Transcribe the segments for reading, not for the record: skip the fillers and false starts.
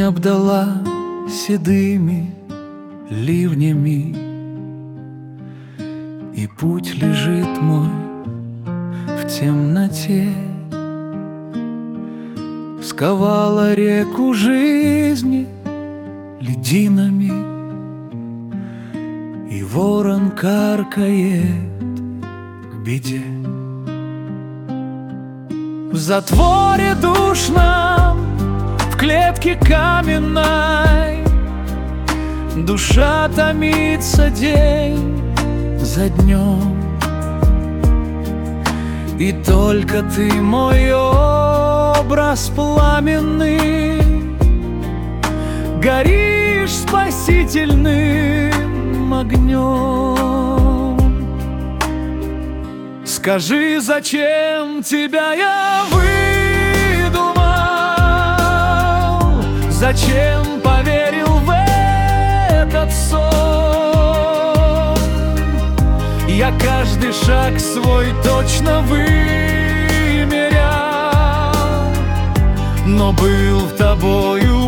обдала седыми ливнями, и путь лежит мой в темноте. Сковала реку жизни льдинами, и ворон каркает к беде. В затворе душном, в клетке каменной, душа томится день за днем. И только ты, мой образ пламенный, горишь спасительным огнем. Скажи, зачем тебя я выдумал? Зачем поверил в этот сон? Я каждый шаг свой точно вымерял, но был тобою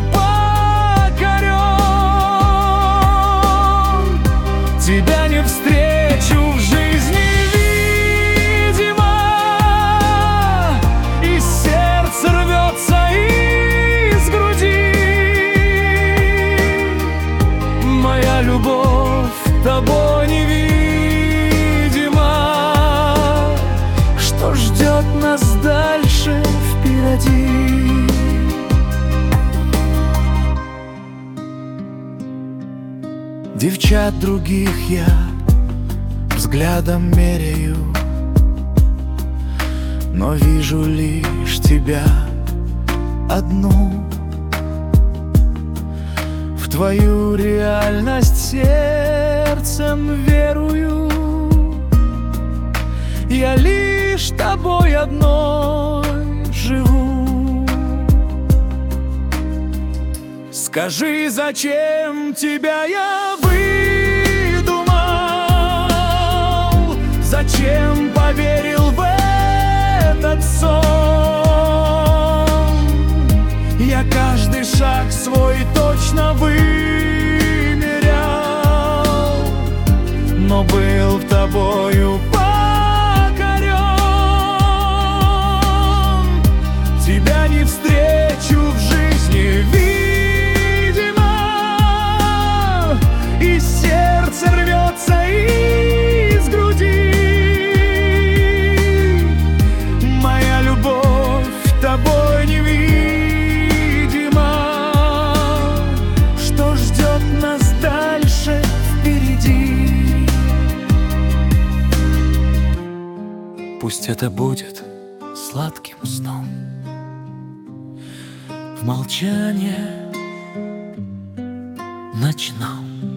покорен. Тебя не встречу в жизни, видимо, и сердце рвется из груди. Моя любовь тобой невидима. Что ждет нас дальше впереди? Девчат других я взглядом меряю, но вижу лишь тебя одну. В твою реальность сердцем верую, я лишь тобой одной живу. Скажи, зачем тебя я выдумал? Зачем поверил в этот сон? Я каждый шаг свой точно вымерял, но был тобою покорен. Тебя не встречу в жизни, и сердце рвется из груди. Моя любовь тобой невидима. Что ждет нас дальше впереди? Пусть это будет сладким сном, в молчании ночном.